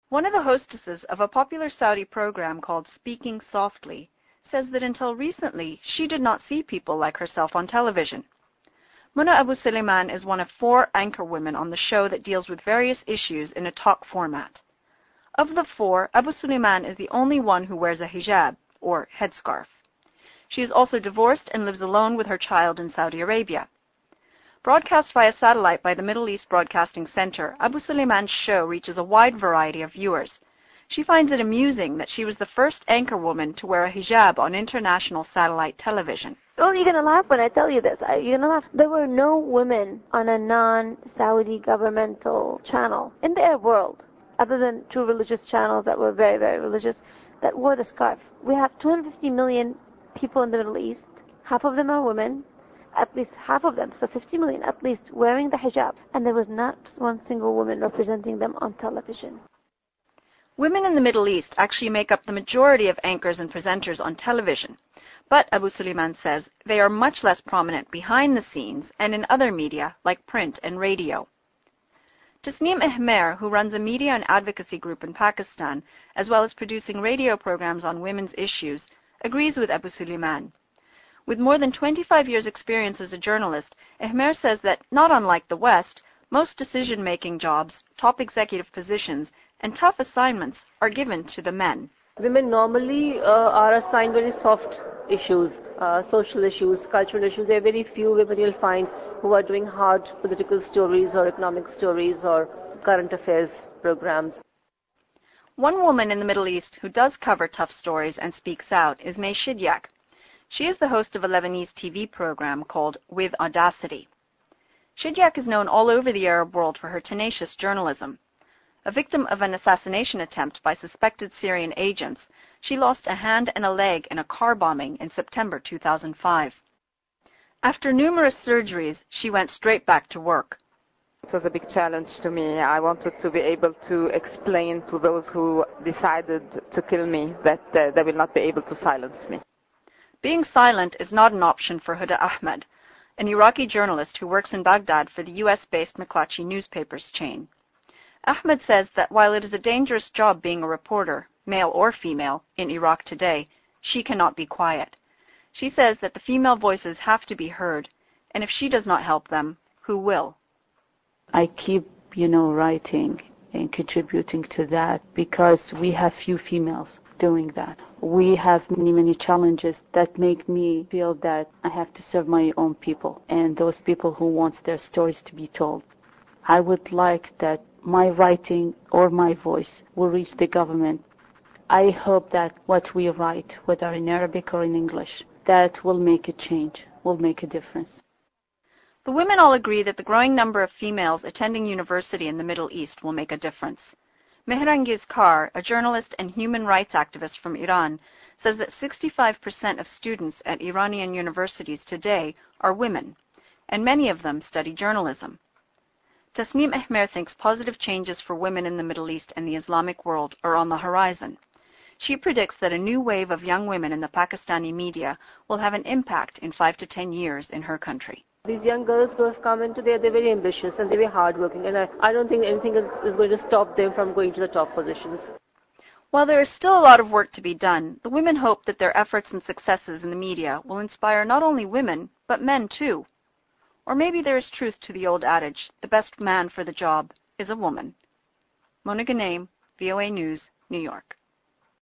One of the hostesses of a popular Saudi program called Speaking Softly says that until recently she did not see people like herself on television. Muna Abu Suleiman is one of 4 anchor women on the show that deals with various issues in a talk format. Of the 4, Abu Suleiman is the only one who wears a hijab, or headscarf. She is also divorced and lives alone with her child in Saudi Arabia. Broadcast via satellite by the Middle East Broadcasting Center, Abu Suleiman's show reaches a wide variety of viewers. She finds it amusing that she was the first anchor woman to wear a hijab on international satellite television. Well, you're going to laugh when I tell you this. You're going to laugh. There were no women on a non-Saudi governmental channel in the Arab world, other than 2 religious channels that were very, very religious, that wore the scarf. We have 250 million people in the Middle East. Half of them are women. At least half of them, so 50 million at least, wearing the hijab. And there was not one single woman representing them on television. Women in the Middle East actually make up the majority of anchors and presenters on television. But, Abu Suleiman says, they are much less prominent behind the scenes and in other media like print and radio. Tasneem Ahmer, who runs a media and advocacy group in Pakistan, as well as producing radio programs on women's issues, agrees with Abu Suleiman. With more than 25 years' experience as a journalist, Ahmer says that, not unlike the West, most decision-making jobs, top executive positions, and tough assignments are given to the men. Women normally are assigned very soft issues, social issues, cultural issues. There are very few women you'll find who are doing hard political stories or economic stories or current affairs programs. One woman in the Middle East who does cover tough stories and speaks out is May Shidyak. She is the host of a Lebanese TV program called With Audacity. Shidyak is known all over the Arab world for her tenacious journalism. A victim of an assassination attempt by suspected Syrian agents, she lost a hand and a leg in a car bombing in September 2005. After numerous surgeries, she went straight back to work. It was a big challenge to me. I wanted to be able to explain to those who decided to kill me that they will not be able to silence me. Being silent is not an option for Huda Ahmed, an Iraqi journalist who works in Baghdad for the US-based McClatchy newspapers chain. Ahmed says that while it is a dangerous job being a reporter, male or female, in Iraq today, she cannot be quiet. She says that the female voices have to be heard, and if she does not help them, who will? I keep, writing and contributing to that because we have few females doing that. We have many, many challenges that make me feel that I have to serve my own people and those people who want their stories to be told. I would like that my writing or my voice will reach the government. I hope that what we write, whether in Arabic or in English, that will make a change, will make a difference. The women all agree that the growing number of females attending university in the Middle East will make a difference. Mehrangiz Kar, a journalist and human rights activist from Iran, says that 65% of students at Iranian universities today are women, and many of them study journalism. Tasneem Ahmer thinks positive changes for women in the Middle East and the Islamic world are on the horizon. She predicts that a new wave of young women in the Pakistani media will have an impact in 5 to 10 years in her country. These young girls who have come into there, they're very ambitious and they're very hardworking, and I don't think anything is going to stop them from going to the top positions. While there is still a lot of work to be done, the women hope that their efforts and successes in the media will inspire not only women, but men too. Or maybe there is truth to the old adage, the best man for the job is a woman. Mona Ghanem, VOA News, New York.